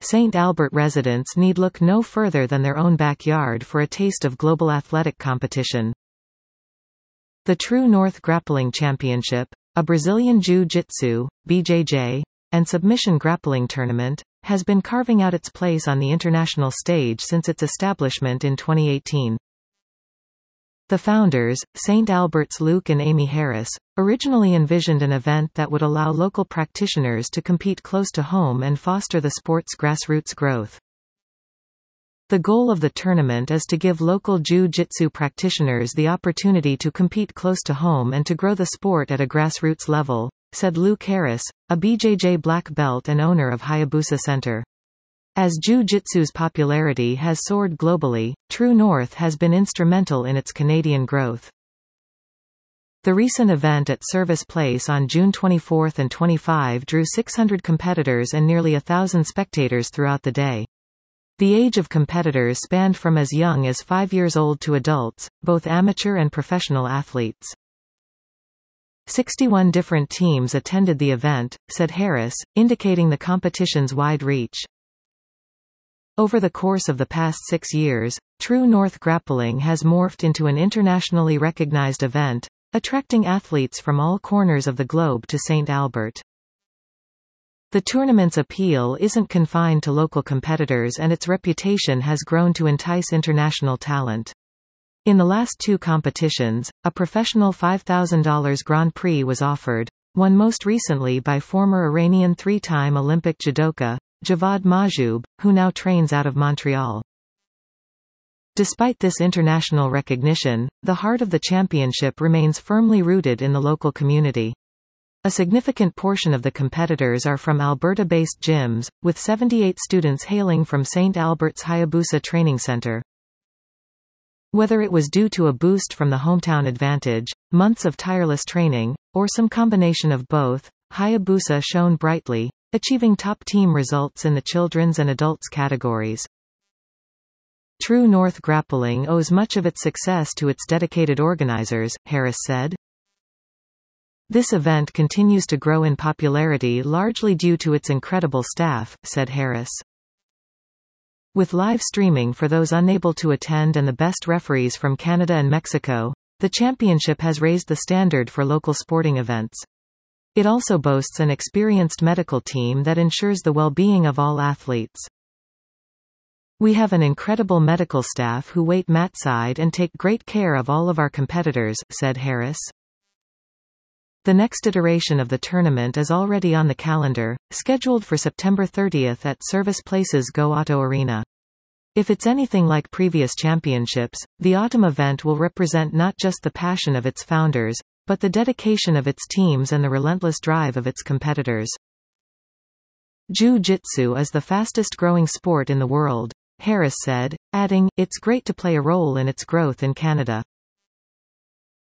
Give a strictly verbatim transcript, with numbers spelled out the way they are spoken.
Saint Albert residents need look no further than their own backyard for a taste of global athletic competition. The True North Grappling Championship, a Brazilian Jiu-Jitsu, B J J, and submission grappling tournament, has been carving out its place on the international stage since its establishment in twenty eighteen. The founders, Saint Albert's Luke and Amy Harris, originally envisioned an event that would allow local practitioners to compete close to home and foster the sport's grassroots growth. The goal of the tournament is to give local jiu-jitsu practitioners the opportunity to compete close to home and to grow the sport at a grassroots level, said Luke Harris, a B J J black belt and owner of Hayabusa Center. As jiu-jitsu's popularity has soared globally, True North has been instrumental in its Canadian growth. The recent event at Service Place on June twenty-fourth and twenty-fifth drew six hundred competitors and nearly a thousand spectators throughout the day. The age of competitors spanned from as young as five years old to adults, both amateur and professional athletes. sixty-one different teams attended the event, said Harris, indicating the competition's wide reach. Over the course of the past six years, True North Grappling has morphed into an internationally recognized event, attracting athletes from all corners of the globe to Saint Albert. The tournament's appeal isn't confined to local competitors, and its reputation has grown to entice international talent. In the last two competitions, a professional five thousand dollars Grand Prix was offered, won most recently by former Iranian three-time Olympic judoka, Javad Mahjoub, who now trains out of Montreal. Despite this international recognition, the heart of the championship remains firmly rooted in the local community. A significant portion of the competitors are from Alberta-based gyms, with seventy-eight students hailing from Saint Albert's Hayabusa Training Center. Whether it was due to a boost from the hometown advantage, months of tireless training, or some combination of both, Hayabusa shone brightly, achieving top team results in the children's and adults categories. True North Grappling owes much of its success to its dedicated organizers, Harris said. This event continues to grow in popularity largely due to its incredible staff, said Harris. With live streaming for those unable to attend and the best referees from Canada and Mexico, the championship has raised the standard for local sporting events. It also boasts an experienced medical team that ensures the well-being of all athletes. We have an incredible medical staff who wait matside and take great care of all of our competitors, said Harris. The next iteration of the tournament is already on the calendar, scheduled for September thirtieth at Service Place's Go Auto Arena. If it's anything like previous championships, the autumn event will represent not just the passion of its founders, but the dedication of its teams and the relentless drive of its competitors. Jiu-jitsu is the fastest-growing sport in the world, Harris said, adding, "It's great to play a role in its growth in Canada."